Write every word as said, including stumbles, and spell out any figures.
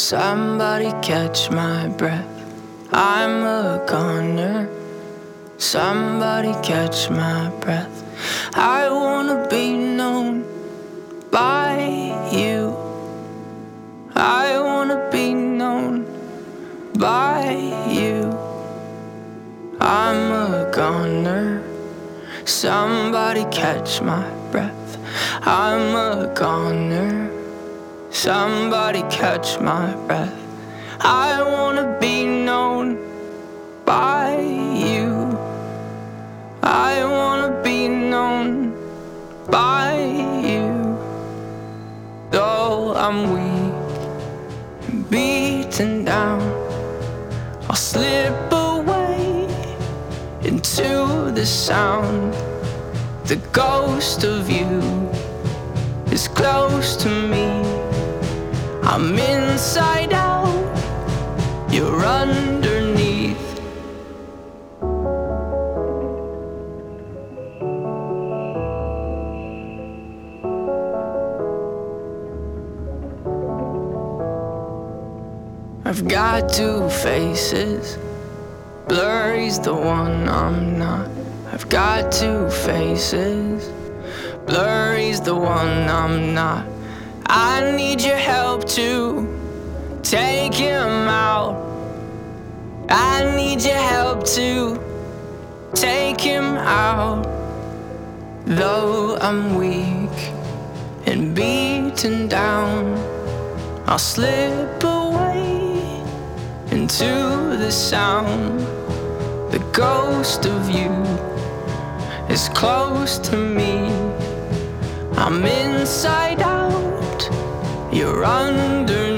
Somebody catch my breath, I'm a goner. Somebody catch my breath, I wanna be known by you. I wanna be known by you. I'm a goner. Somebody catch my breath, I'm a goner. Somebody catch my breath, I wanna be known by you. I wanna be known by you. Though I'm weak, beaten down, I'll slip away into the sound. The ghost of you is close to me. I'm inside out, you're underneath. I've got two faces, blurry's the one I'm not. I've got two faces, blurry's the one I'm not. I need your help to take him out. I need your help to take him out. Though I'm weak and beaten down, I'll slip away into the sound. The ghost of you is close to me. I'm inside out, you're underneath.